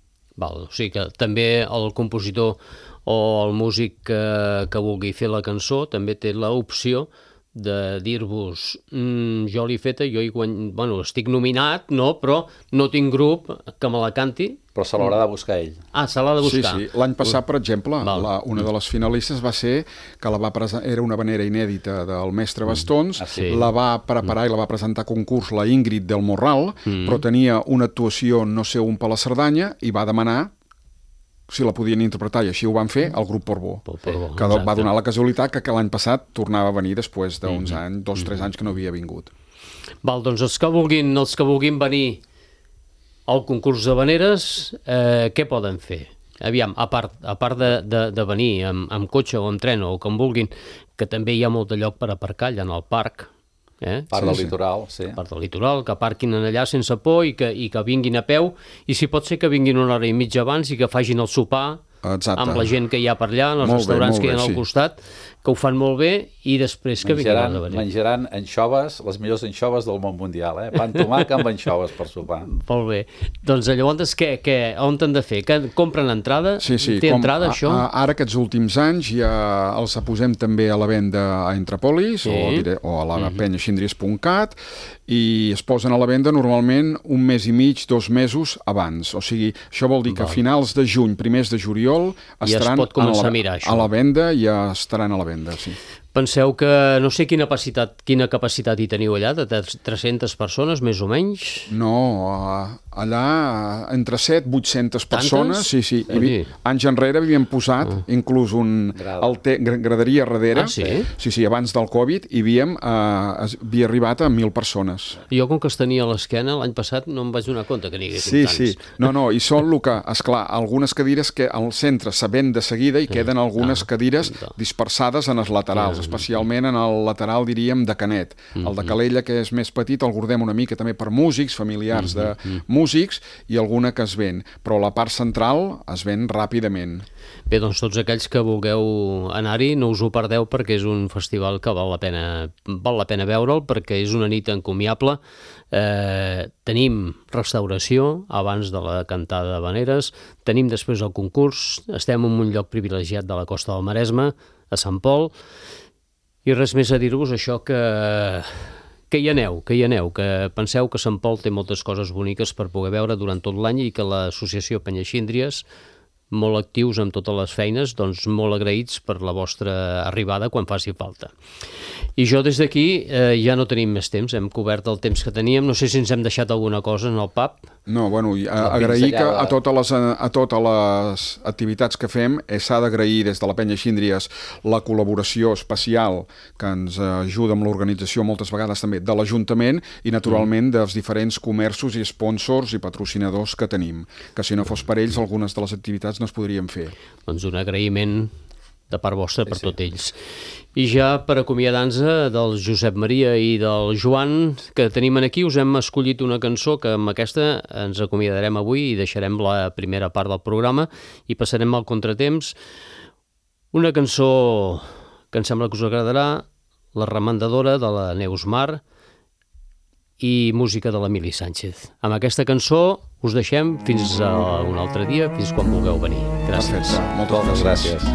O sigui que també el compositor o el músic que vulgui fer la cançó també té l'opció de dir-vos, jo l'he feta, estic nominat, però no tinc grup que me la canti. Però se l'haurà de buscar ell. Se l'ha de buscar. Sí. L'any passat, per exemple, una de les finalistes va ser que era una habanera inèdita del mestre Bastons, la va preparar i la va presentar a concurs la Ingrid del Morral, però tenia una actuació no sé on per la Cerdanya i va demanar si la podien interpretar, i així ho van fer el grup Portbó, que va donar la casualitat que l'any passat tornava a venir després d'uns anys, 2 o 3 anys que no havia vingut. Doncs els que vulguin venir al concurs d'habaneres, què poden fer? Aviam, a part de venir amb cotxe o amb tren o com vulguin, que també hi ha molt de lloc per aparcar allà en el parc, part del litoral, sí. Part del litoral, que aparquin allà sense por i que vinguin a peu, i si pot ser que vinguin una hora i mitja abans i que facin el sopar Exacte. amb la gent que hi ha per allà, en els restaurants que hi ha al costat, que ho fan molt bé, i després que vinguin a venir. Menjaran anxoves, les millors anxoves del món mundial, pa amb tomàquet amb anxoves per sopar. Molt bé. Doncs llavors, on han de fer? Compren entrada? Sí. Té entrada, això? Ara, aquests últims anys, ja els posem també a la venda a Entrepolis o a la penyachindries.cat, i es posen a la venda normalment un mes i mig, 2 mesos abans. O sigui, això vol dir que a finals de juny, primers de juliol, estaran a la venda i ja estaran a la venda, sí. Penseu que no sé quina capacitat hi teniu allà, de 300 persones, més o menys? No, allà entre 700-800 persones. Sí. Anys enrere havíem posat inclús graderia a darrere. Ah, sí? Sí, abans del Covid havia arribat a 1.000 persones. Jo, com que es tenia a l'esquena, l'any passat no em vaig donar compte que n'hi haguessin tants. Sí. No, i són el que, esclar, algunes cadires que al centre se ven de seguida i queden algunes cadires dispersades en els laterals, especialment en el lateral, diríem, de Canet. El de Calella, que és més petit, el guardem una mica també per músics, familiars de músics, i alguna que es ven. Però la part central es ven ràpidament. Bé, doncs tots aquells que vulgueu anar-hi, no us ho perdeu, perquè és un festival que val la pena veure'l, perquè és una nit encomiable. Tenim restauració abans de la cantada d'havaneres, tenim després el concurs, estem en un lloc privilegiat de la costa del Maresme, a Sant Pol, i res més a dir-vos, això que hi aneu, que penseu que Sant Pol té moltes coses boniques per poder veure durant tot l'any, i que l'associació Penyachíndries, molt actius amb totes les feines, doncs molt agraïts per la vostra arribada quan faci falta. I jo des d'aquí ja no tenim més temps, hem cobert el temps que teníem, no sé si ens hem deixat alguna cosa en el pub. No, bueno, agrair que a totes les activitats que fem s'ha d'agrair des de la Penyachíndries la col·laboració especial que ens ajuda amb l'organització moltes vegades també de l'Ajuntament i naturalment dels diferents comerços i sponsors i patrocinadors que tenim, que si no fos per ells algunes de les activitats no es podrien fer. Doncs un agraïment de part vostra per tots ells. I ja per acomiadar-nos del Josep Maria i del Joan que tenim aquí, us hem escollit una cançó que amb aquesta ens acomiadarem avui i deixarem la primera part del programa i passarem al contratemps. Una cançó que em sembla que us agradarà, La remendadora, de la Neus Mar, i música de l'Emili Sánchez. Amb aquesta cançó us deixem fins a un altre dia, fins quan vulgueu venir. Gràcies. Perfecte. Moltes gràcies.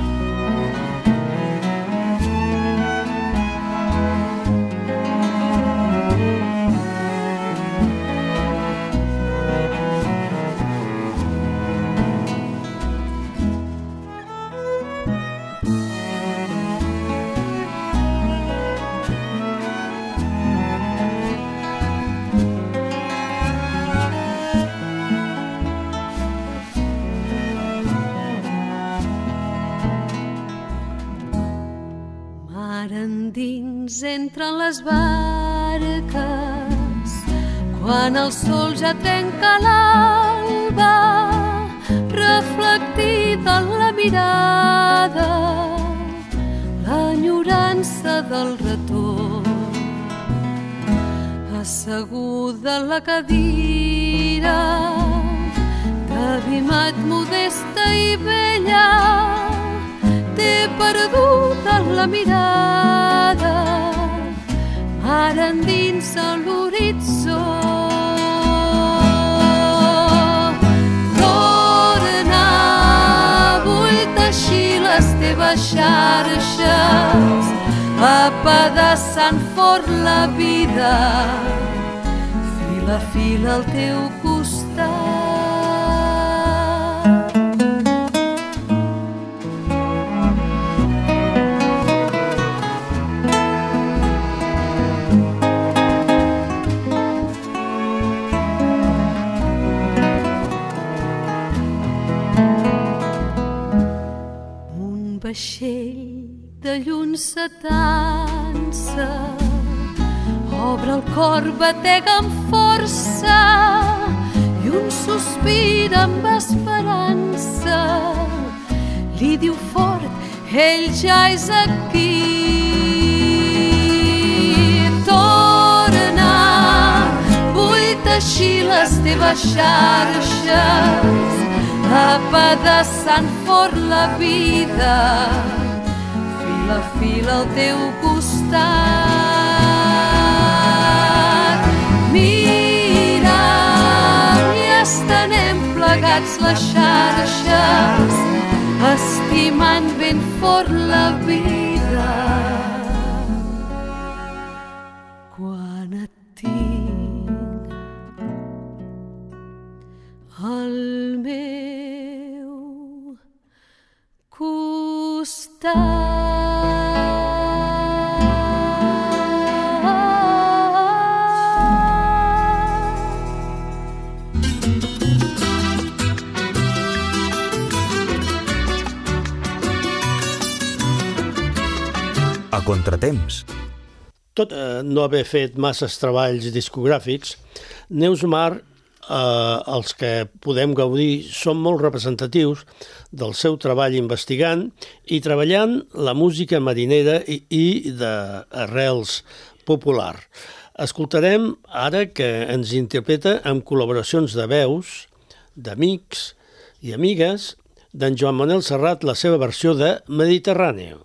Entre les barques, quan el sol ja trenca l'alba, reflectida en la mirada, l'enyorança del retorn. Asseguda en la cadira, d'habitat modesta i bella, t'he perdut en la mirada, mar endinsa l'horitzó. Torna, vull teixir les teves xarxes, apedaçant fort la vida, fil a fil al teu costat. Vaixell de llum setant-se, obre el cor, batega amb força i un sospir amb esperança li diu fort, ell ja és aquí. Torna, vull teixir les teves xarxes, apedaçant fort la vida, fil a fil al teu costat. Mira, i estenem plegats les xarxes, estimant ben fort la vida. Quan et tinc al meu costat. A contratemps. Tot no haver fet masses treballs discogràfics, Neus Mar, els que podem gaudir, són molt representatius del seu treball investigant i treballant la música marinera i d'arrels popular. Escoltarem ara que ens interpreta amb col·laboracions de veus, d'amics i amigues, d'en Joan Manuel Serrat, la seva versió de Mediterráneo.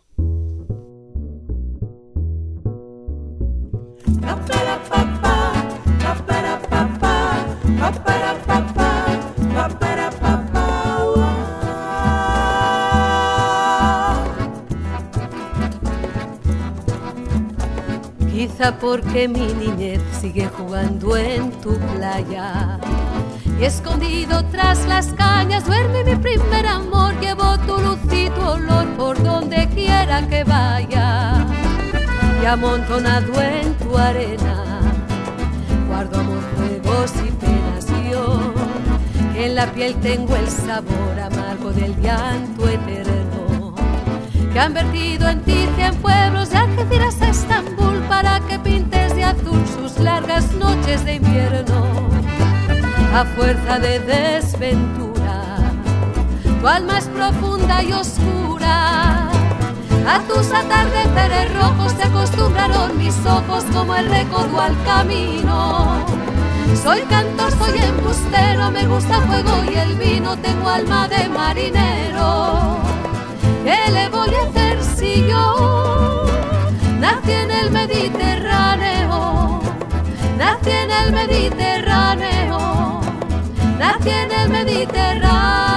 Quizá porque mi niñez sigue jugando en tu playa y escondido tras las cañas duerme mi primer amor. Llevo tu luz y tu olor por donde quiera que vaya y amontonado en tu arena guardo amor, juegos y penas. Yo que en la piel tengo el sabor amargo del llanto eterno que han vertido en ti 100 pueblos de Algeciras a Estambul para que pintes de azul sus largas noches de invierno. A fuerza de desventura, tu alma es profunda y oscura. A tus atardeceres rojos se acostumbraron mis ojos como el recodo al camino. Soy cantor, soy embustero, me gusta el fuego y el vino, tengo alma de marinero. ¿Qué le voy a hacer si yo nací en el Mediterráneo? Nací en el Mediterráneo, nací en el Mediterráneo.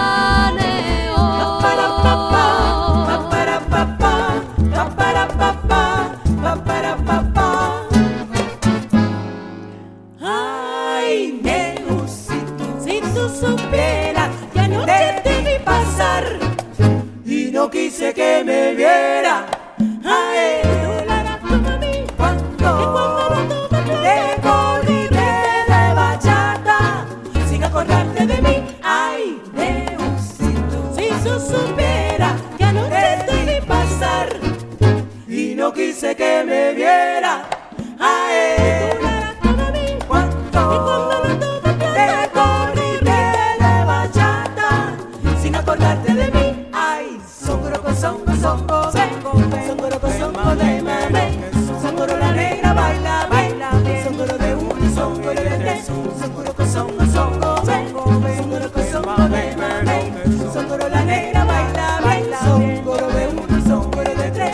Ay, Neus, si tú supieras, ya no te vi pasar y no quise que me viera. Ay, cuando te corrí de bachata, sin acordarte de mí. Ay, Neusito, si tú supieras, ya no te vi pasar y no quise que me viera. Ay, cuando te corrí de bachata, sin acordarte de mí. Ay, songo, songo, songo, songo de mame, songo la negra baila, baila, songo de uno, songo de tres, songo, songo, songo, songo de mame, songo la negra baila, baila, songo de uno, songo de tres.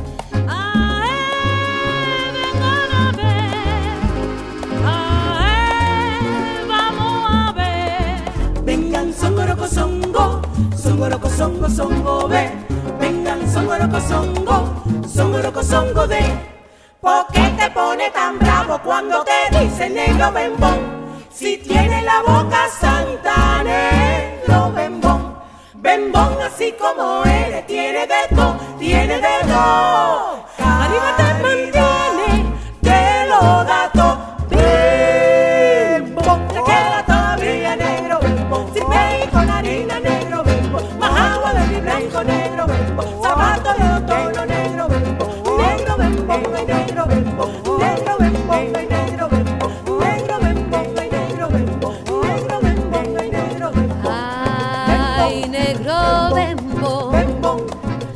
Songoroco, songo, songo, ve. Vengan, songoroco, songo, de. ¿Por qué te pone tan bravo cuando te dice negro bembón? Si tiene la boca santa, negro bembón. Bembón así como eres, tiene de todo, tiene de todo. Arriba te mantiene, te lo da todo. Bembón, te queda todavía negro bembón. Sirve con harina negro bembón. Más agua de mi blanco negro bembón. Zapato de otoño negro bembón. Negro bembón, negro bembón. Negro bembón, negro bembón. Negro bembón, negro bembón. Negro bembón, negro bembón. Ay, negro bembón. Bembón,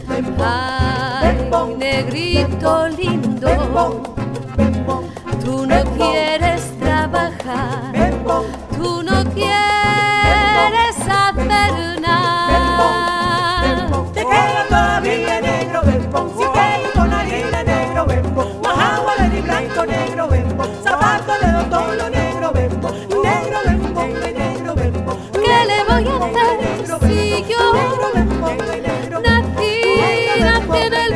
ay, negrito lindo. bembón, Tú no quieres trabajar. bembón. Tú no quieres saber hacer nada. Te queda todavía negro bembo, si quieres con harina negro bembo, más agua verde y blanco negro bembo, zapato de otoño negro bembo, negro bembo, negro bembo. ¿Qué le voy a hacer si yo nací en el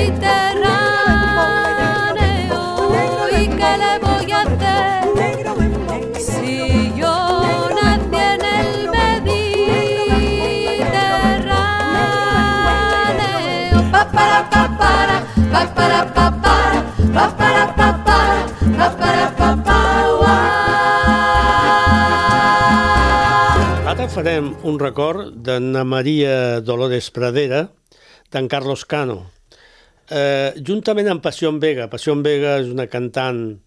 Mediterráneo? ¿Y qué le voy a hacer si yo nací en el Mediterráneo? Pa para pa para pa para pa para pa para pa para pa para pa pa. Ara farem un record d'Anna Maria Dolores Pradera, d'en Carlos Cano. Juntament amb Passió Vega. Passió Vega és una cantant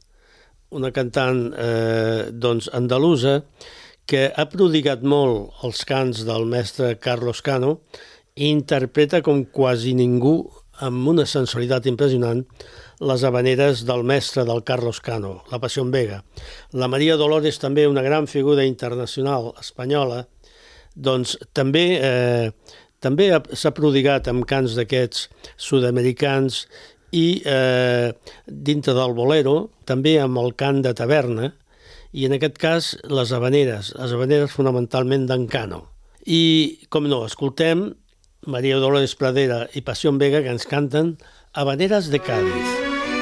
doncs, andalusa que ha prodigat molt els cants del mestre Carlos Cano i interpreta com quasi ningú, amb una sensualitat impressionant, les habaneres del mestre del Carlos Cano, la Passió Vega. La Maria Dolores, també una gran figura internacional espanyola, doncs també s'ha prodigat amb cants d'aquests sud-americans i dintre del bolero, també amb el cant de taverna, i en aquest cas les habaneres fonamentalment d'en Cano. I, com no, escoltem Maria Dolores Pradera i Passió Vega, que ens canten Habaneras de Cádiz.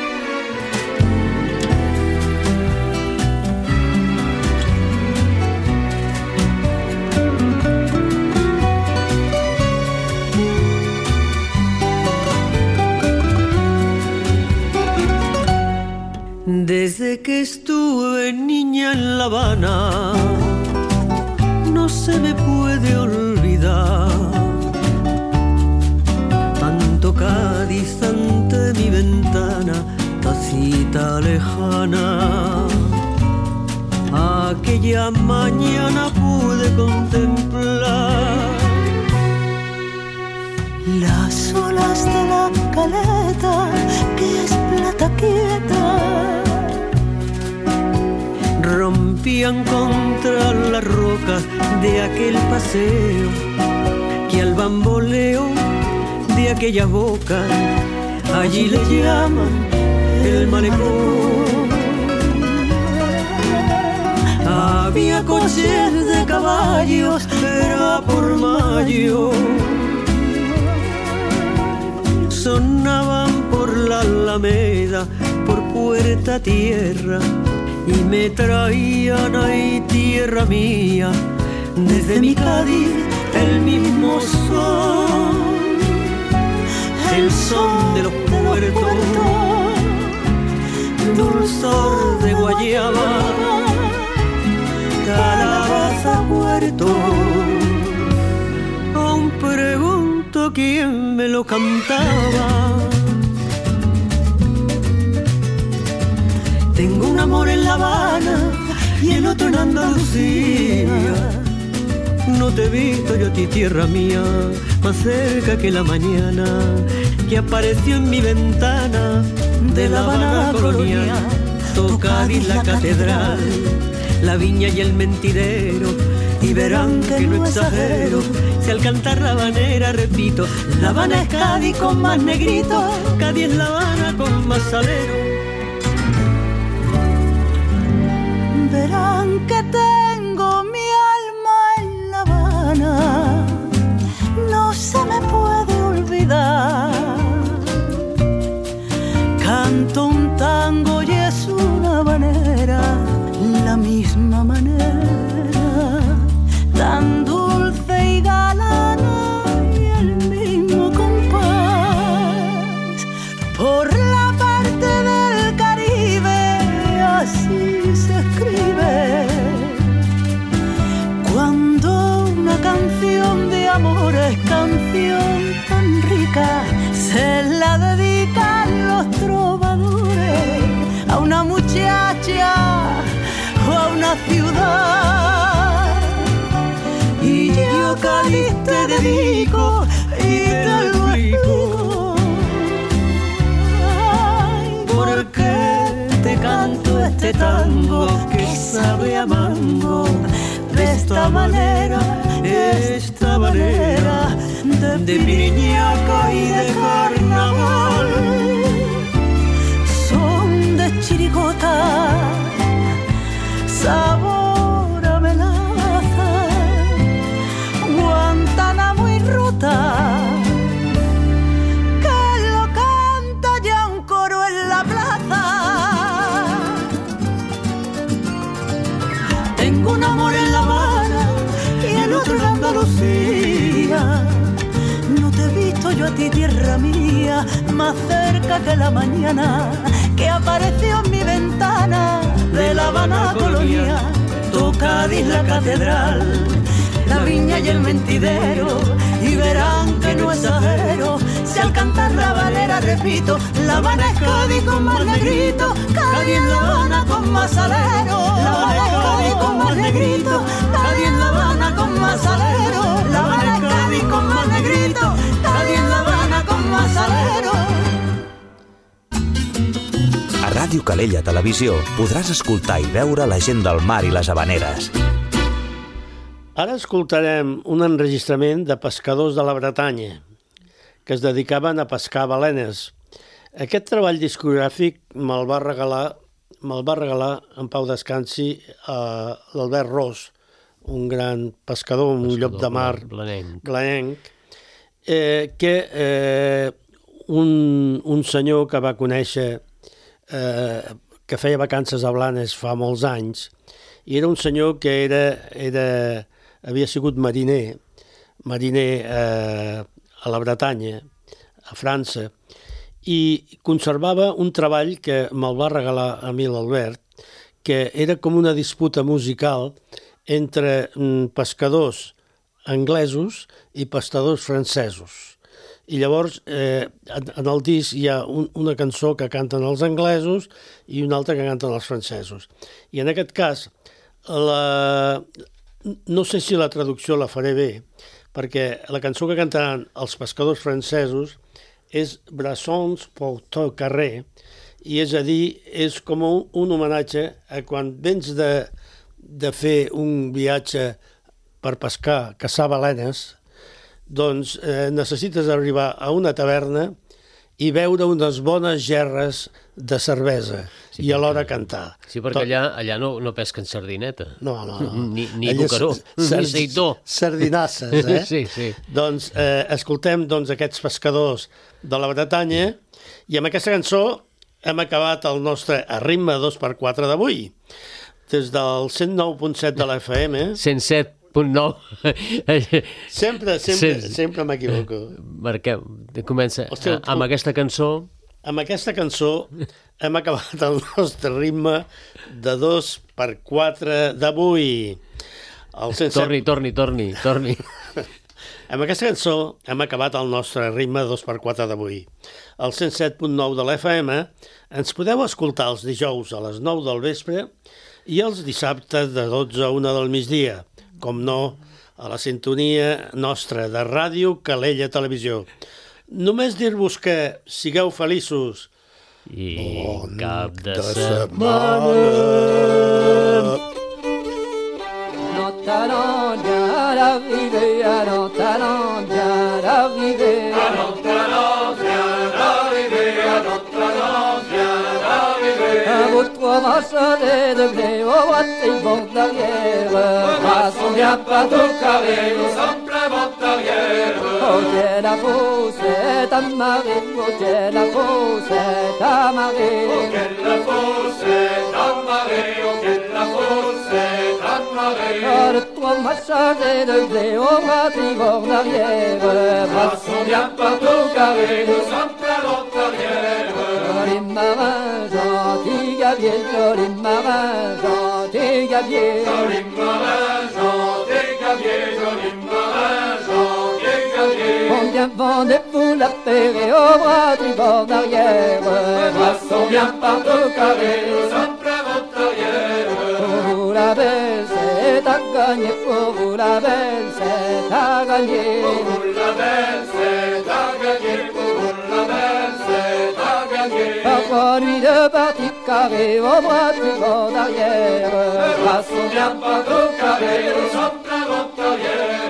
Desde que estuve niña en La Habana, no se me puede olvidar tanto Cádiz ante mi ventana, tacita lejana. Aquella mañana pude contemplar las olas de la caleta, que es plata quieta, rompían contra las rocas de aquel paseo, que al bamboleo de aquella boca allí le llaman el malecón. Había coches de caballos, era por mayo, sonaban por la Alameda, por Puerta Tierra, y me traían ahí, tierra mía, desde mi Cádiz el mismo son, el son de los puertos, dulzor de guayaba, calabaza, puerto. Aún pregunto quién me lo cantaba. Tengo un amor en La Habana y el otro en Andalucía. No te he visto yo a ti, tierra mía, más cerca que la mañana que apareció en mi ventana de La Habana colonial. Cádiz, la catedral, la viña y el mentidero, y verán que no exagero si al cantar la habanera repito: La Habana es Cádiz con más negrito, Cádiz es La Habana con más salero. Verán que tengo mi alma en La Habana, no se me puede olvidar. Canto un tango y es una habanera, la misma manera, tan dulce y galana, y el mismo compás. Por la parte del Caribe así se escribe, cuando una canción de amor es canción tan rica, se la dedican los trovadores a una muchacha o a una ciudad. Y yo, Cádiz, te dedico y te lo explico. Ay, ¿por qué te canto este tango que sabe a mango de esta manera? esta manera de piriñaca y de carnaval. Son de chirigota, sabor a melaza, Guantánamo y ruta, que lo canta ya un coro en la plaza. Tengo un amor en La Habana y el otro en Andalucía. No te he visto yo a ti, tierra mía, más cerca que la mañana que apareció en mi ventana de La Habana colonia. Tu Cádiz, la catedral, la viña y el mentidero, y verán que no exagero si al cantar la habanera repito: La Habana es Cádiz con más negrito, Cádiz en La Habana con más salero. La Habana es Cádiz con más negrito, Cádiz en La Habana con más salero. La Habana es Cádiz con más negrito, Cádiz en La Habana con más salero. A Ràdio Calella Televisió podràs escoltar i veure la gent del mar i les habaneres. Ara escoltarem un enregistrament de pescadors de la Bretanya que es dedicaven a pescar balenes. Aquest treball discogràfic me'l va regalar en pau descansi l'Albert Ros, un gran pescador, un llop de mar blanenc, que un senyor que va conèixer que feia vacances a Blanes fa molts anys, i era un senyor que havia sigut mariner a la Bretanya, a França, i conservava un treball que me'l va regalar a mi l'Albert, que era com una disputa musical entre pescadors anglesos i pescadors francesos. I llavors, en el disc hi ha una cançó que canten els anglesos i una altra que canten els francesos. I en aquest cas, no sé si la traducció la faré bé, perquè la cançó que cantaran els pescadors francesos és Brassons pour ton carrer, i és a dir, és com un homenatge a quan vens de fer un viatge per pescar, caçar balenes, doncs necessites arribar a una taverna i beure unes bones gerres de cervesa i alhora cantar. Sí, perquè allà no pesquen sardineta. No. Ni ducaró, ni seitó. Sardinasses, eh? Sí. Doncs escoltem aquests pescadors de la Bretanya i amb aquesta cançó hem acabat el nostre A ritme 2x4 d'avui. Des del 109.7 de la FM... 107.9. Sempre m'equivoco. Marquem, comença amb aquesta cançó. Amb aquesta cançó hem acabat el nostre ritme de 2x4 d'avui. Torni. Amb aquesta cançó hem acabat el nostre ritme 2x4 d'avui. Al 107.9 de l'FM ens podeu escoltar els dijous a les 9 del vespre i els dissabtes de 12 a 1 del migdia, com no, a la sintonia nostra de Ràdio Calella Televisió. Només dir-vos que sigueu feliços. I bon cap de setmana. Notre Talent d'arriver, à notre talent d'arriver, à notre talent d'arriver, à notre talent d'arriver. À votre maçonnet de blé, au droite et bon derrière, passons bien partout carré, nous sommes plein vent arrière. Oh, quelle la fosse est amarrée, oh, quelle la fosse est amarrée, oh, quelle la fosse est amarrée, oh, quelle la fosse est amarrée. Oh, le trois machins de blé, au droite et bon derrière, passons bien partout carré, nous sommes plein vent arrière. Joli marin, gentil gabier, joli marin, gentil gabier, joli marin, gentil gabier, joli marin, gentil gabier. Combien vendez-vous la ferrée au bras du bord d'arrière? Passons bien partout carré, nous sommes plein vent arrière. Pour vous la belle, c'est à gagner, pour vous la belle, c'est à gagner. Pour vous la belle, c'est à gagner, pour vous la belle, c'est à gagner. Parfois nuit de partie carré, au bras du bord d'arrière. Passons bien partout carré, nous sommes plein vent arrière.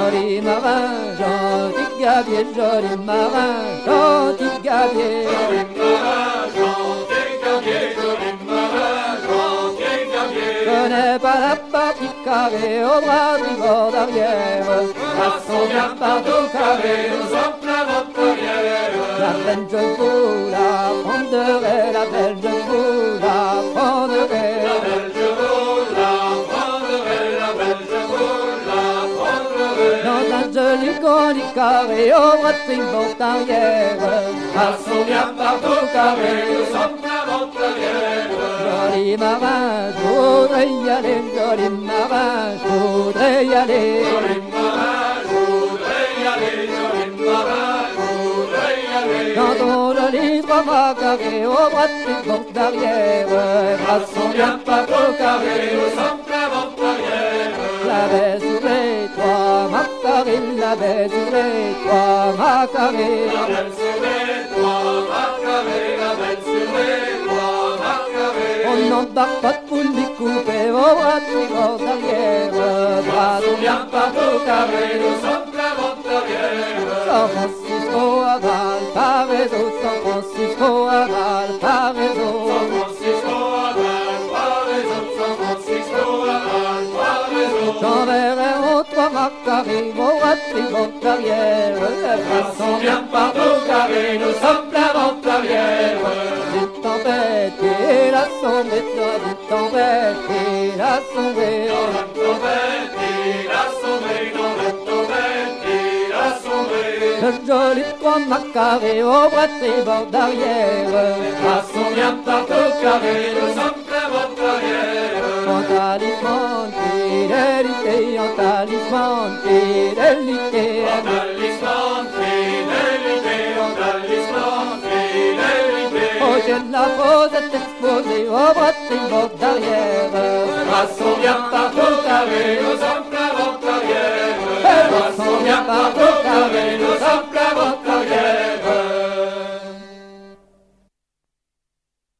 Joli marin, gentil gabier, joli marin, gentil gabier. Joli marin, gentil gabier, joli marin, gentil gabier. Je n'ai pas la partie carrée au bras du bord d'arrière. Passons bien partout carré, nous sommes plein votre arrière. La belle je vous la prendrai, la belle je vous la prendrai. La belle je vous la prendrai, la belle je vous la prendrai. Dans un joli colis carré au bras du bord d'arrière. Passons bien partout carré, nous sommes plein votre arrière. Joli marin, je voudrais y aller, joli marin, je voudrais y aller. Joli marin, je voudrais y aller, joli marin, je voudrais y aller. Dans ton joli trois bras carrés, au bras du bord d'arrière. Passons bien partout carré, nous sommes plein votre arrière. La baie sur les trois macarés, la baie sur les trois macarés. La baie sur les trois macarés, la baie sur les trois macarés. On n'embarque pas de poules découpées au bras du bord d'arrière. Passons bien partout carré, nous sommes plein votre arrière. San Francisco à Valparaiso, San Francisco à Valparaiso. San Francisco à Valparaiso, San Francisco à Valparaiso. J'enverrai aux trois macarés, au bras du bord d'arrière. Passons bien partout carré, nous sommes plein votre arrière. Du tempête et la sombrée, du tempête et la sombrée. Dans la tempête et la sombrée, dans la tempête et la sombrée. Le joli trois macarés au bras du bord d'arrière. Passons bien partout carré, nous sommes plein votre arrière. En talisman de fidélité, en talisman de fidélité. En talisman de fidélité, en talisman de fidélité. Oh, j'ai de la rosette exposée au bras du bord d'arrière. Passons bien partout carré, nous sommes plein votre arrière. Passons bien partout carré,